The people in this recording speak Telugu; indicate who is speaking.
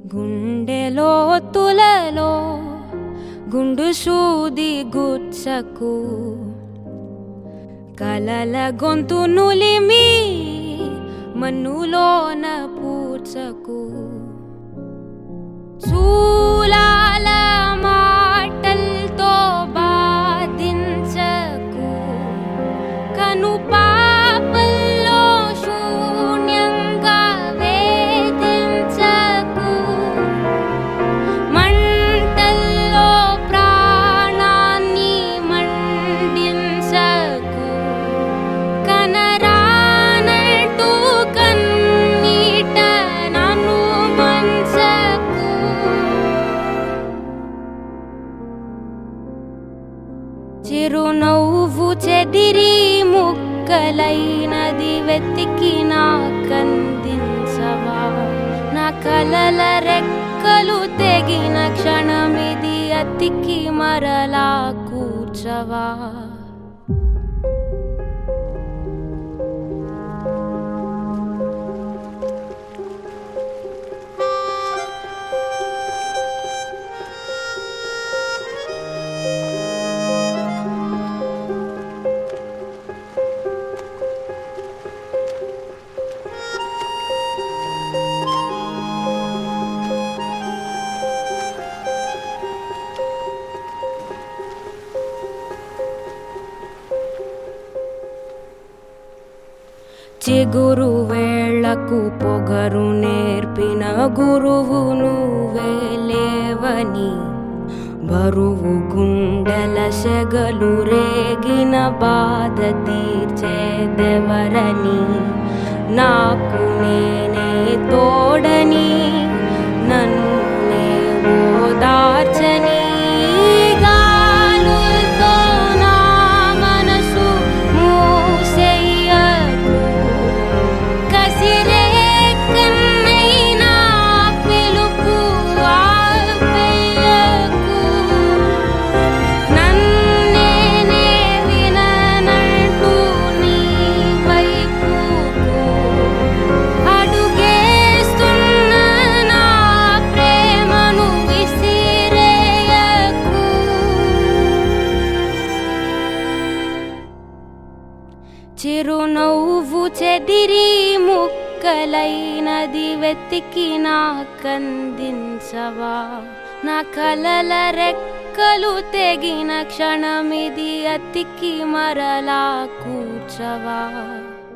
Speaker 1: గుండెలో తులలో గుండు సూది గుచ్చకు కలల గొంతు నులిమి మన్నులోన పూడ్చకు చూలాల మాటల్తో బాధించకు కను పాపల్లో శూన్యంగా వేధించకు మంటల్లో ప్రాణాన్ని మండించకు కనరానంటూ కన్నీట నన్ను మంచకు చిరునవ్వు చెదిరి ముక్కలైనది వెతికి నాకందించవా నా కలల రెక్కలు తెగిన క్షణమిది అతికి మరలా కూర్చవా చిగురు వేళ్లకు పొగరు నేర్పిన గురువు నువ్వే లేవని బరువు గుండెల సెగలు రేగిన బాధ తీర్చేదెవరని నాకు నేనే తోడని నన్ను ఓదార్చని చిరునవ్వు చెదిరి ముక్కలైనది వెతికి నాకందించవా నా కలల రెక్కలు తెగిన క్షణమిది అతికి మరలా కూర్చవా